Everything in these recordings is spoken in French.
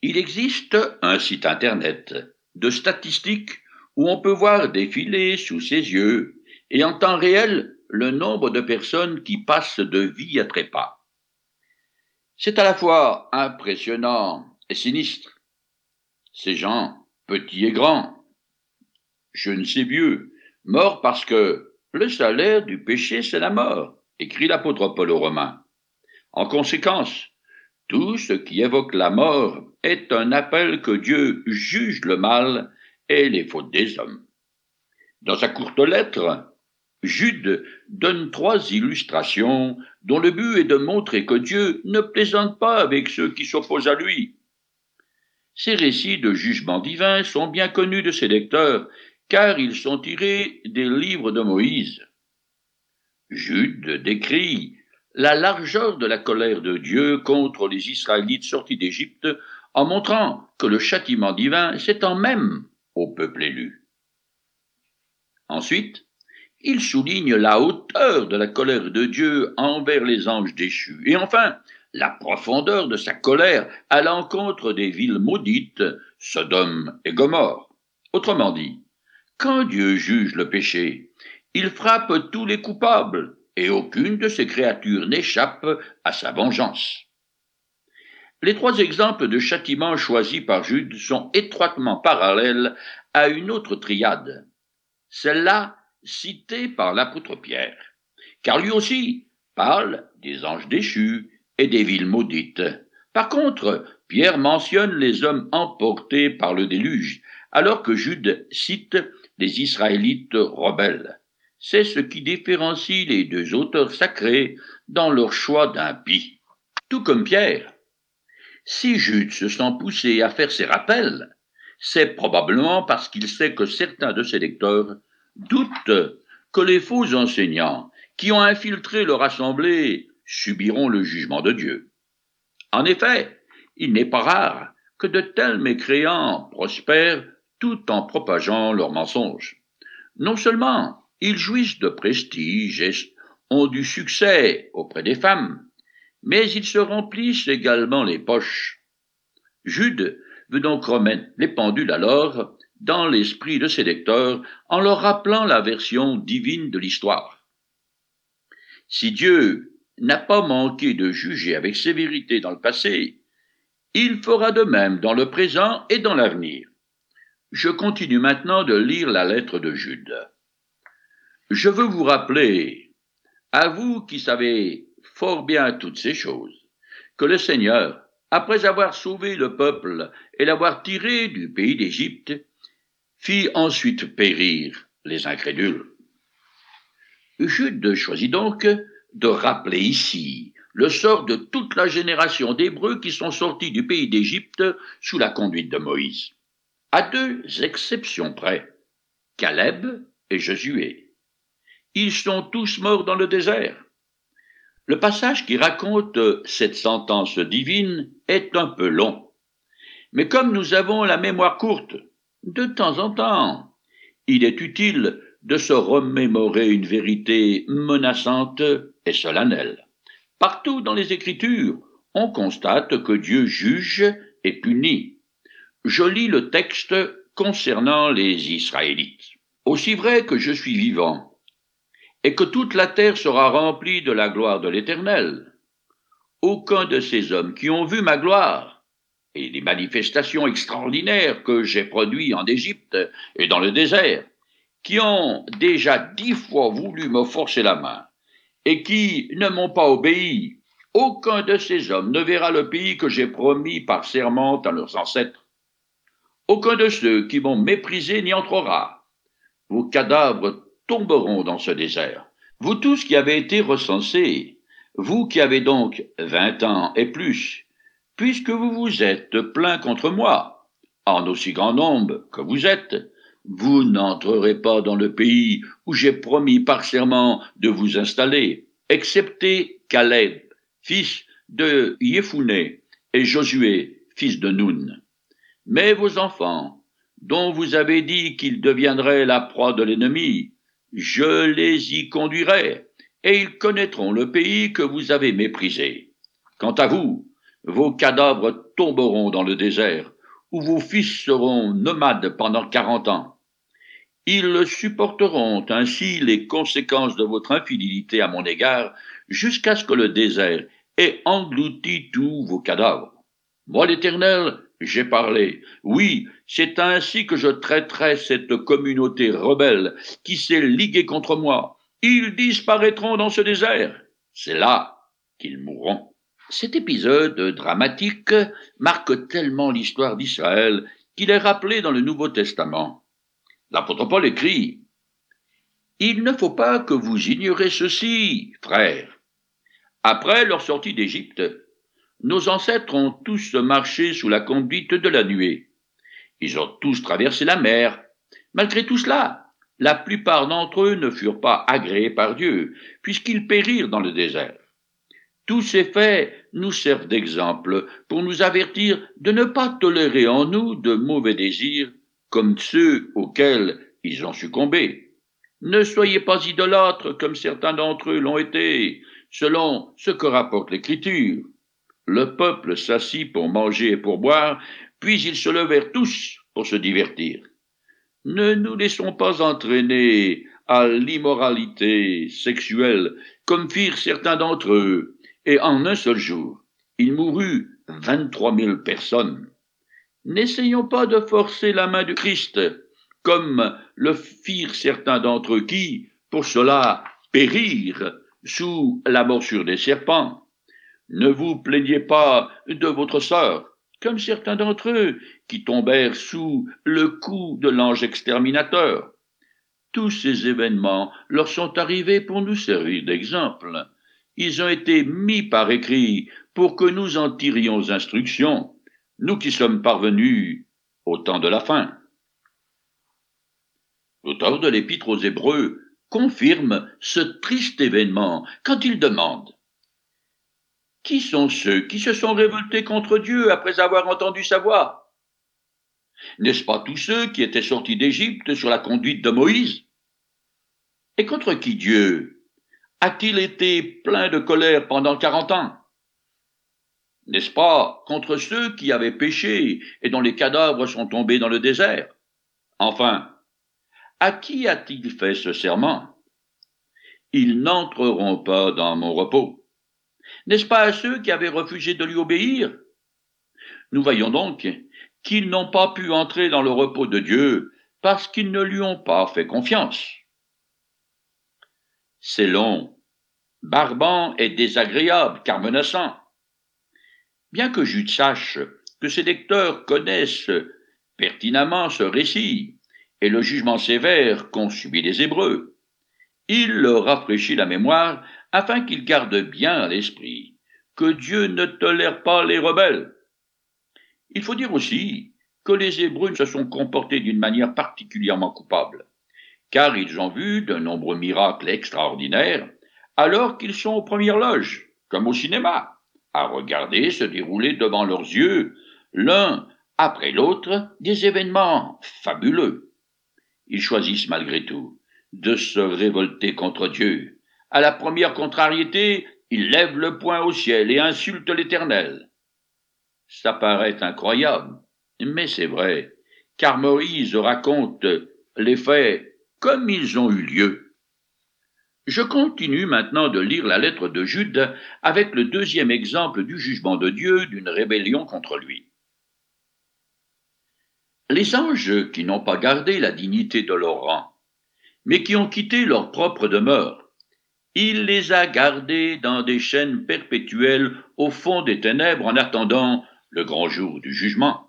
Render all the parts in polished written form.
Il existe un site internet de statistiques où on peut voir défiler sous ses yeux et en temps réel le nombre de personnes qui passent de vie à trépas. C'est à la fois impressionnant et sinistre. Ces gens, petits et grands, jeunes et vieux, morts parce que le salaire du péché, c'est la mort, écrit l'apôtre Paul aux Romains. En conséquence, tout ce qui évoque la mort est un appel que Dieu juge le mal et les fautes des hommes. Dans sa courte lettre, Jude donne 3 illustrations dont le but est de montrer que Dieu ne plaisante pas avec ceux qui s'opposent à lui. Ces récits de jugement divin sont bien connus de ses lecteurs, car ils sont tirés des livres de Moïse. Jude décrit la largeur de la colère de Dieu contre les Israélites sortis d'Égypte en montrant que le châtiment divin s'étend même au peuple élu. Ensuite, il souligne la hauteur de la colère de Dieu envers les anges déchus et enfin la profondeur de sa colère à l'encontre des villes maudites, Sodome et Gomorrhe. Autrement dit, quand Dieu juge le péché, il frappe tous les coupables et aucune de ses créatures n'échappe à sa vengeance. Les 3 exemples de châtiments choisis par Jude sont étroitement parallèles à une autre triade, celle-là citée par l'apôtre Pierre, car lui aussi parle des anges déchus et des villes maudites. Par contre, Pierre mentionne les hommes emportés par le déluge, alors que Jude cite les Israélites rebelles. C'est ce qui différencie les 2 auteurs sacrés dans leur choix d'impies. Tout comme Pierre, si Jude se sent poussé à faire ces rappels, c'est probablement parce qu'il sait que certains de ses lecteurs doutent que les faux enseignants qui ont infiltré leur assemblée subiront le jugement de Dieu. En effet, il n'est pas rare que de tels mécréants prospèrent tout en propageant leurs mensonges. Non seulement ils jouissent de prestige et ont du succès auprès des femmes, mais ils se remplissent également les poches. Jude veut donc remettre les pendules alors dans l'esprit de ses lecteurs en leur rappelant la version divine de l'histoire. Si Dieu n'a pas manqué de juger avec sévérité dans le passé, il fera de même dans le présent et dans l'avenir. Je continue maintenant de lire la lettre de Jude. Je veux vous rappeler, à vous qui savez fort bien toutes ces choses, que le Seigneur, après avoir sauvé le peuple et l'avoir tiré du pays d'Égypte, fit ensuite périr les incrédules. Jude choisit donc de rappeler ici le sort de toute la génération d'Hébreux qui sont sortis du pays d'Égypte sous la conduite de Moïse, à 2 exceptions près, Caleb et Josué. Ils sont tous morts dans le désert. Le passage qui raconte cette sentence divine est un peu long, mais comme nous avons la mémoire courte, de temps en temps, il est utile de se remémorer une vérité menaçante et solennelle. Partout dans les Écritures, on constate que Dieu juge et punit. Je lis le texte concernant les Israélites. Aussi vrai que je suis vivant, et que toute la terre sera remplie de la gloire de l'Éternel, aucun de ces hommes qui ont vu ma gloire et les manifestations extraordinaires que j'ai produites en Égypte et dans le désert, qui ont déjà 10 fois voulu me forcer la main et qui ne m'ont pas obéi, aucun de ces hommes ne verra le pays que j'ai promis par serment à leurs ancêtres. Aucun de ceux qui m'ont méprisé n'y entrera. Vos cadavres tomberont dans ce désert. Vous tous qui avez été recensés, vous qui avez donc 20 ans et plus, puisque vous vous êtes plaints contre moi, en aussi grand nombre que vous êtes, vous n'entrerez pas dans le pays où j'ai promis par serment de vous installer, excepté Caleb, fils de Yéphuné, et Josué, fils de Nun. Mais vos enfants, dont vous avez dit qu'ils deviendraient la proie de l'ennemi, je les y conduirai, et ils connaîtront le pays que vous avez méprisé. Quant à vous, vos cadavres tomberont dans le désert, où vos fils seront nomades pendant 40 ans. Ils supporteront ainsi les conséquences de votre infidélité à mon égard, jusqu'à ce que le désert ait englouti tous vos cadavres. Moi, l'Éternel, j'ai parlé. Oui, c'est ainsi que je traiterai cette communauté rebelle qui s'est liguée contre moi. Ils disparaîtront dans ce désert. C'est là qu'ils mourront. Cet épisode dramatique marque tellement l'histoire d'Israël qu'il est rappelé dans le Nouveau Testament. L'apôtre Paul écrit « Il ne faut pas que vous ignorez ceci, frères. Après leur sortie d'Égypte, nos ancêtres ont tous marché sous la conduite de la nuée. Ils ont tous traversé la mer. Malgré tout cela, la plupart d'entre eux ne furent pas agréés par Dieu, puisqu'ils périrent dans le désert. Tous ces faits nous servent d'exemple pour nous avertir de ne pas tolérer en nous de mauvais désirs comme ceux auxquels ils ont succombé. Ne soyez pas idolâtres comme certains d'entre eux l'ont été, selon ce que rapporte l'Écriture. Le peuple s'assit pour manger et pour boire, puis ils se levèrent tous pour se divertir. Ne nous laissons pas entraîner à l'immoralité sexuelle, comme firent certains d'entre eux, et en un seul jour, il mourut 23 000 personnes. N'essayons pas de forcer la main du Christ, comme le firent certains d'entre eux qui, pour cela, périrent sous la morsure des serpents. Ne vous plaignez pas de votre sœur, comme certains d'entre eux qui tombèrent sous le coup de l'ange exterminateur. Tous ces événements leur sont arrivés pour nous servir d'exemple. Ils ont été mis par écrit pour que nous en tirions instruction, nous qui sommes parvenus au temps de la fin. L'auteur de l'Épître aux Hébreux confirme ce triste événement quand il demande « Qui sont ceux qui se sont révoltés contre Dieu après avoir entendu sa voix? N'est-ce pas tous ceux qui étaient sortis d'Égypte sur la conduite de Moïse? Et contre qui Dieu a-t-il été plein de colère pendant 40 ans? N'est-ce pas contre ceux qui avaient péché et dont les cadavres sont tombés dans le désert? Enfin, à qui a-t-il fait ce serment? Ils n'entreront pas dans mon repos. N'est-ce pas à ceux qui avaient refusé de lui obéir? Nous voyons donc qu'ils n'ont pas pu entrer dans le repos de Dieu parce qu'ils ne lui ont pas fait confiance. C'est long, barbant et désagréable, car menaçant. Bien que Jude sache que ses lecteurs connaissent pertinemment ce récit et le jugement sévère qu'ont subi les Hébreux, il leur rafraîchit la mémoire afin qu'ils gardent bien à l'esprit que Dieu ne tolère pas les rebelles. Il faut dire aussi que les Hébreux se sont comportés d'une manière particulièrement coupable, car ils ont vu de nombreux miracles extraordinaires, alors qu'ils sont aux premières loges, comme au cinéma, à regarder se dérouler devant leurs yeux, l'un après l'autre, des événements fabuleux. Ils choisissent malgré tout de se révolter contre Dieu. À la première contrariété, ils lèvent le poing au ciel et insultent l'Éternel. Ça paraît incroyable, mais c'est vrai, car Moïse raconte les faits comme ils ont eu lieu. Je continue maintenant de lire la lettre de Jude avec le deuxième exemple du jugement de Dieu d'une rébellion contre lui. Les anges qui n'ont pas gardé la dignité de leur rang, mais qui ont quitté leur propre demeure, il les a gardés dans des chaînes perpétuelles au fond des ténèbres en attendant le grand jour du jugement.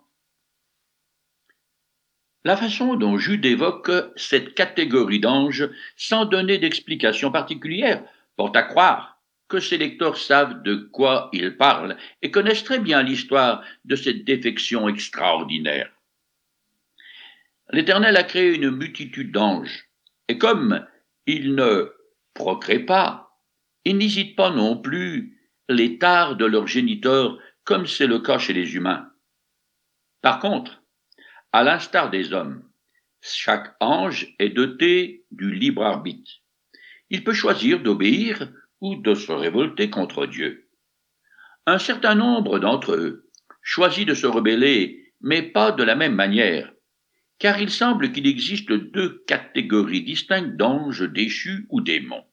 La façon dont Jude évoque cette catégorie d'anges sans donner d'explication particulière porte à croire que ses lecteurs savent de quoi ils parlent et connaissent très bien l'histoire de cette défection extraordinaire. L'Éternel a créé une multitude d'anges, et comme ils ne procréent pas, ils n'hésitent pas non plus les tares de leurs géniteurs, comme c'est le cas chez les humains. Par contre, à l'instar des hommes, chaque ange est doté du libre arbitre. Il peut choisir d'obéir ou de se révolter contre Dieu. Un certain nombre d'entre eux choisit de se rebeller, mais pas de la même manière, car il semble qu'il existe deux catégories distinctes d'anges déchus ou démons.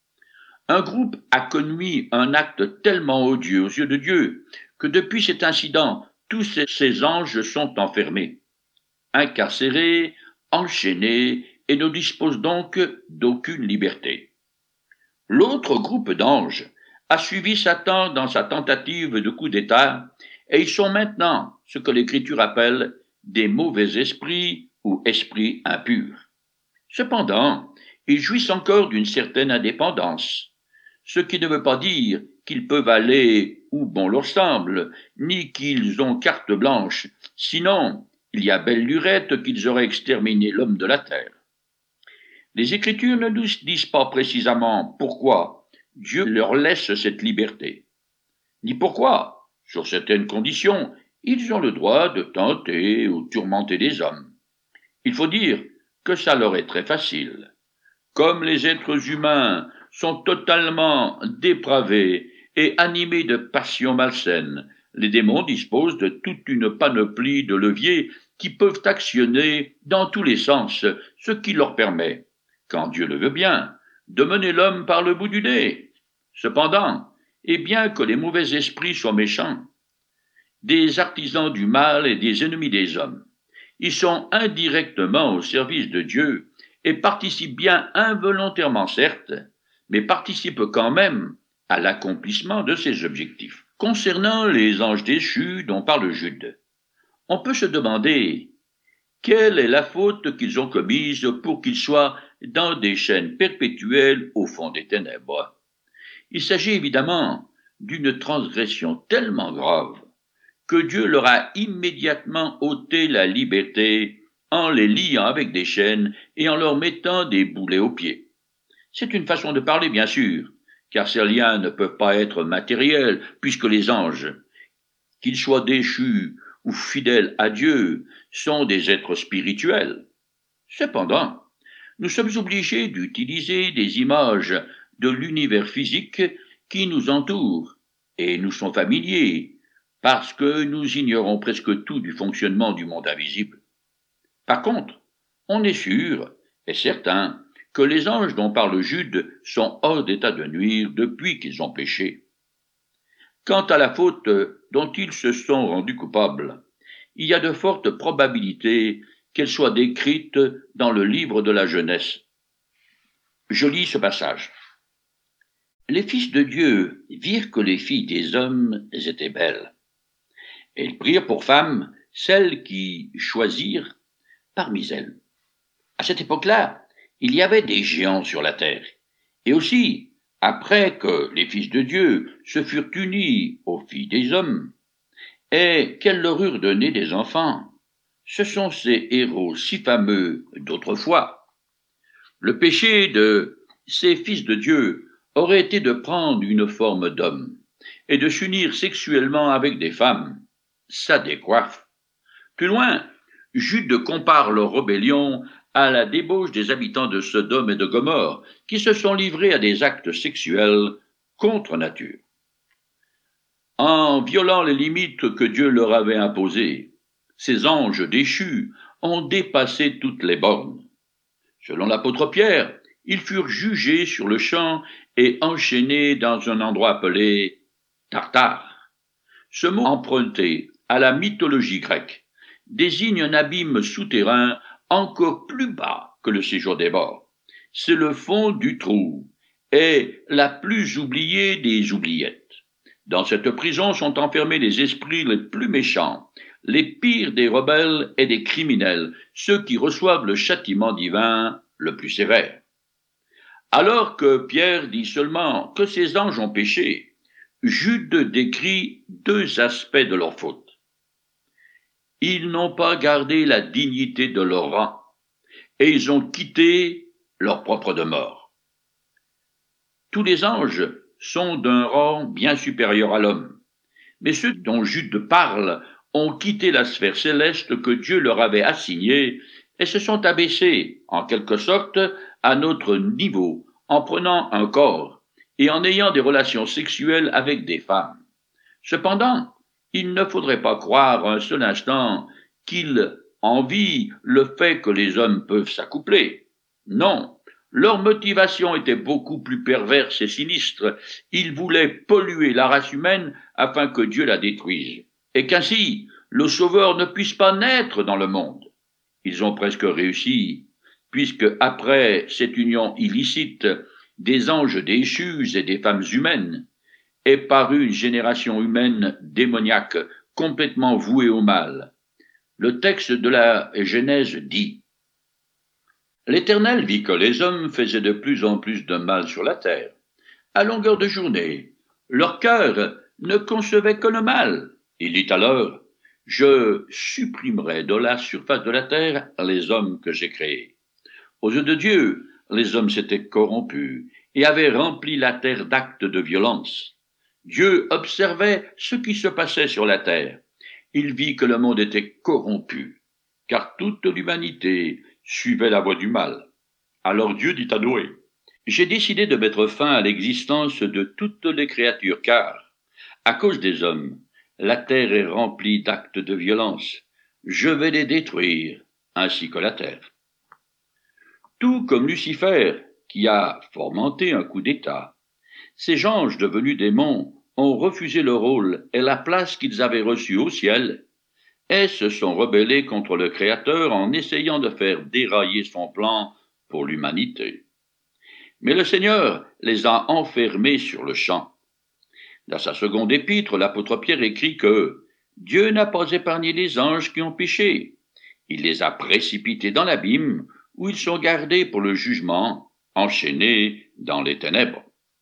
Un groupe a commis un acte tellement odieux aux yeux de Dieu que depuis cet incident, tous ces anges sont enfermés, incarcérés, enchaînés et ne disposent donc d'aucune liberté. L'autre groupe d'anges a suivi Satan dans sa tentative de coup d'État et ils sont maintenant ce que l'Écriture appelle des mauvais esprits ou esprits impurs. Cependant, ils jouissent encore d'une certaine indépendance, ce qui ne veut pas dire qu'ils peuvent aller où bon leur semble, ni qu'ils ont carte blanche, sinon il y a belle lurette qu'ils auraient exterminé l'homme de la terre. Les Écritures ne nous disent pas précisément pourquoi Dieu leur laisse cette liberté, ni pourquoi, sur certaines conditions, ils ont le droit de tenter ou tourmenter des hommes. Il faut dire que ça leur est très facile. Comme les êtres humains sont totalement dépravés et animés de passions malsaines, les démons disposent de toute une panoplie de leviers qui peuvent actionner dans tous les sens, ce qui leur permet, quand Dieu le veut bien, de mener l'homme par le bout du nez. Cependant, et bien que les mauvais esprits soient méchants, des artisans du mal et des ennemis des hommes, ils sont indirectement au service de Dieu et participent bien involontairement certes, mais participent quand même à l'accomplissement de ses objectifs. Concernant les anges déchus dont parle Jude, on peut se demander quelle est la faute qu'ils ont commise pour qu'ils soient dans des chaînes perpétuelles au fond des ténèbres. Il s'agit évidemment d'une transgression tellement grave que Dieu leur a immédiatement ôté la liberté en les liant avec des chaînes et en leur mettant des boulets aux pieds. C'est une façon de parler, bien sûr, car ces liens ne peuvent pas être matériels, puisque les anges, qu'ils soient déchus ou fidèles à Dieu, sont des êtres spirituels. Cependant, nous sommes obligés d'utiliser des images de l'univers physique qui nous entoure et nous sont familiers, parce que nous ignorons presque tout du fonctionnement du monde invisible. Par contre, on est sûr et certain que les anges dont parle Jude sont hors d'état de nuire depuis qu'ils ont péché. Quant à la faute dont ils se sont rendus coupables, il y a de fortes probabilités qu'elle soit décrite dans le livre de la Genèse. Je lis ce passage. Les fils de Dieu virent que les filles des hommes étaient belles, et ils prirent pour femmes celles qui choisirent parmi elles. À cette époque-là, il y avait des géants sur la terre, et aussi, après que les fils de Dieu se furent unis aux filles des hommes, et qu'elles leur eurent donné des enfants, ce sont ces héros si fameux d'autrefois. Le péché de ces fils de Dieu aurait été de prendre une forme d'homme et de s'unir sexuellement avec des femmes. Ça décoiffe. Plus loin, Jude compare leur rébellion à la débauche des habitants de Sodome et de Gomorrhe, qui se sont livrés à des actes sexuels contre nature. En violant les limites que Dieu leur avait imposées, ces anges déchus ont dépassé toutes les bornes. Selon l'apôtre Pierre, ils furent jugés sur le champ et enchaînés dans un endroit appelé Tartare. Ce mot emprunté à la mythologie grecque désigne un abîme souterrain encore plus bas que le séjour des morts. C'est le fond du trou et la plus oubliée des oubliettes. Dans cette prison sont enfermés les esprits les plus méchants, les pires des rebelles et des criminels, ceux qui reçoivent le châtiment divin le plus sévère. Alors que Pierre dit seulement que ces anges ont péché, Jude décrit deux aspects de leur faute. Ils n'ont pas gardé la dignité de leur rang, et ils ont quitté leur propre demeure. Tous les anges sont d'un rang bien supérieur à l'homme, mais ceux dont Jude parle ont quitté la sphère céleste que Dieu leur avait assignée et se sont abaissés, en quelque sorte, à notre niveau, en prenant un corps et en ayant des relations sexuelles avec des femmes. Cependant, il ne faudrait pas croire un seul instant qu'ils envient le fait que les hommes peuvent s'accoupler. Non, leur motivation était beaucoup plus perverse et sinistre. Ils voulaient polluer la race humaine afin que Dieu la détruise, et qu'ainsi le Sauveur ne puisse pas naître dans le monde. Ils ont presque réussi, puisque après cette union illicite des anges déchus et des femmes humaines, est parue une génération humaine démoniaque, complètement vouée au mal. Le texte de la Genèse dit: L'Éternel vit que les hommes faisaient de plus en plus de mal sur la terre. À longueur de journée, leur cœur ne concevait que le mal. Il dit alors: Je supprimerai de la surface de la terre les hommes que j'ai créés. Aux yeux de Dieu, les hommes s'étaient corrompus et avaient rempli la terre d'actes de violence. Dieu observait ce qui se passait sur la terre. Il vit que le monde était corrompu, car toute l'humanité suivait la voie du mal. Alors Dieu dit à Noé: J'ai décidé de mettre fin à l'existence de toutes les créatures, car, à cause des hommes, la terre est remplie d'actes de violence. Je vais les détruire, ainsi que la terre. Tout comme Lucifer, qui a fomenté un coup d'État, ces anges devenus démons ont refusé le rôle et la place qu'ils avaient reçue au ciel, et se sont rebellés contre le Créateur en essayant de faire dérailler son plan pour l'humanité. Mais le Seigneur les a enfermés sur le champ. Dans sa seconde épître, l'apôtre Pierre écrit que Dieu n'a pas épargné les anges qui ont péché. Il les a précipités dans l'abîme, où ils sont gardés pour le jugement, enchaînés dans les ténèbres.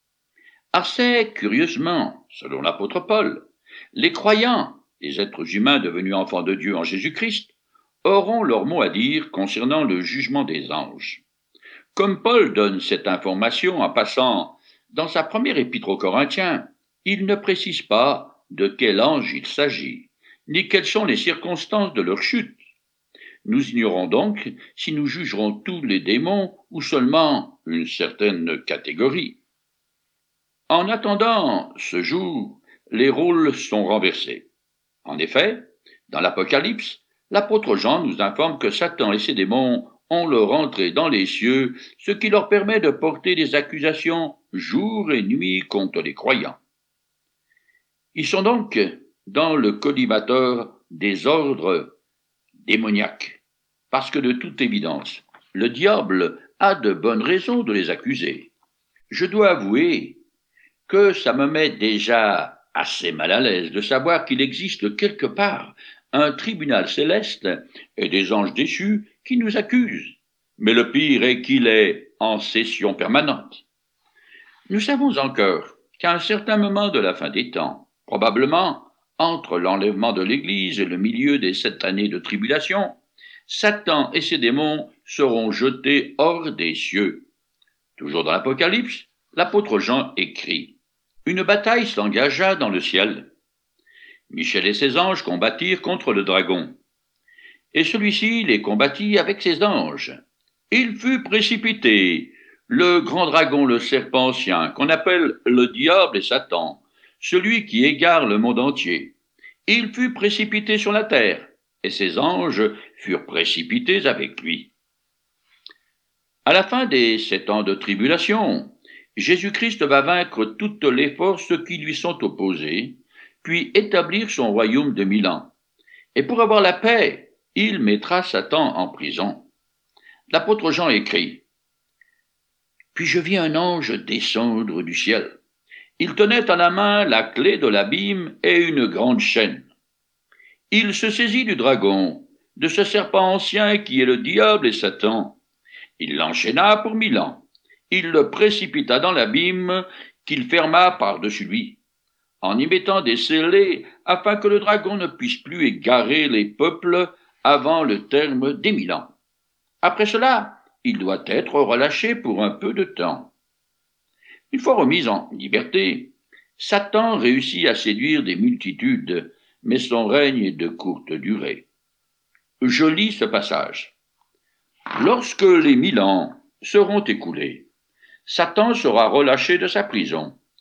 Assez curieusement, selon l'apôtre Paul, les croyants, les êtres humains devenus enfants de Dieu en Jésus-Christ, auront leur mot à dire concernant le jugement des anges. Comme Paul donne cette information en passant dans sa première épître aux Corinthiens, il ne précise pas de quel ange il s'agit, ni quelles sont les circonstances de leur chute. Nous ignorons donc si nous jugerons tous les démons ou seulement une certaine catégorie. En attendant ce jour, les rôles sont renversés. En effet, dans l'Apocalypse, l'apôtre Jean nous informe que Satan et ses démons ont leur entrée dans les cieux, ce qui leur permet de porter des accusations jour et nuit contre les croyants. Ils sont donc dans le collimateur des ordres démoniaques, parce que de toute évidence, le diable a de bonnes raisons de les accuser. Je dois avouer que ça me met déjà assez mal à l'aise de savoir qu'il existe quelque part un tribunal céleste et des anges déchus qui nous accusent. Mais le pire est qu'il est en session permanente. Nous savons encore qu'à un certain moment de la fin des temps, probablement entre l'enlèvement de l'Église et le milieu des 7 années de tribulation, Satan et ses démons seront jetés hors des cieux. Toujours dans l'Apocalypse, l'apôtre Jean écrit: Une bataille s'engagea dans le ciel. Michel et ses anges combattirent contre le dragon. Et celui-ci les combattit avec ses anges. Il fut précipité, le grand dragon, le serpent ancien, qu'on appelle le diable et Satan, celui qui égare le monde entier. Il fut précipité sur la terre, et ses anges furent précipités avec lui. À la fin des 7 ans de tribulation, Jésus-Christ va vaincre toutes les forces qui lui sont opposées, puis établir son royaume de 1000 ans. Et pour avoir la paix, il mettra Satan en prison. L'apôtre Jean écrit: Puis je vis un ange descendre du ciel. Il tenait en la main la clé de l'abîme et une grande chaîne. Il se saisit du dragon, de ce serpent ancien qui est le diable et Satan. Il l'enchaîna pour 1000 ans. Il le précipita dans l'abîme qu'il ferma par-dessus lui, en y mettant des scellés afin que le dragon ne puisse plus égarer les peuples avant le terme des 1000 ans. Après cela, il doit être relâché pour un peu de temps. Une fois remis en liberté, Satan réussit à séduire des multitudes, mais son règne est de courte durée. Je lis ce passage. Lorsque les 1000 ans seront écoulés, Satan sera relâché de sa prison,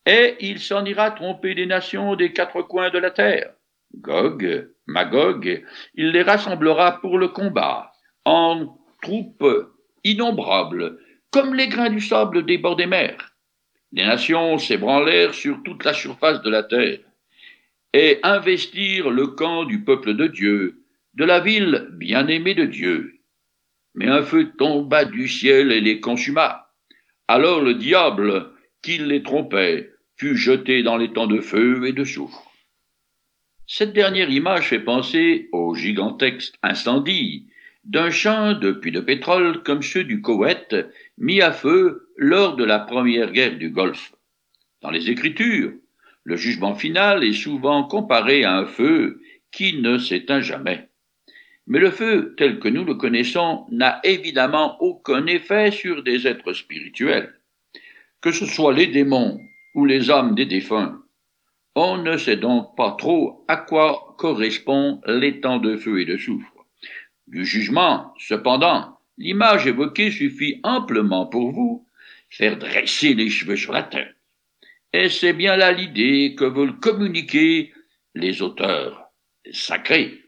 et il s'en ira tromper des nations des quatre coins de la terre. Gog, Magog, il les rassemblera pour le combat, en troupes innombrables, comme les grains du sable des bords des mers. Les nations s'ébranlèrent sur toute la surface de la terre, et investirent le camp du peuple de Dieu, de la ville bien-aimée de Dieu. Mais un feu tomba du ciel et les consuma. Alors le diable, qui les trompait, fut jeté dans les temps de feu et de soufre. Cette dernière image fait penser au gigantesque incendie d'un champ de puits de pétrole comme ceux du Koweït mis à feu lors de la première guerre du Golfe. Dans les Écritures, le jugement final est souvent comparé à un feu qui ne s'éteint jamais. Mais le feu, tel que nous le connaissons, n'a évidemment aucun effet sur des êtres spirituels. Que ce soit les démons ou les âmes des défunts, on ne sait donc pas trop à quoi correspond les temps de feu et de soufre. Du jugement, cependant, l'image évoquée suffit amplement pour vous faire dresser les cheveux sur la tête. Et c'est bien là l'idée que veulent communiquer les auteurs sacrés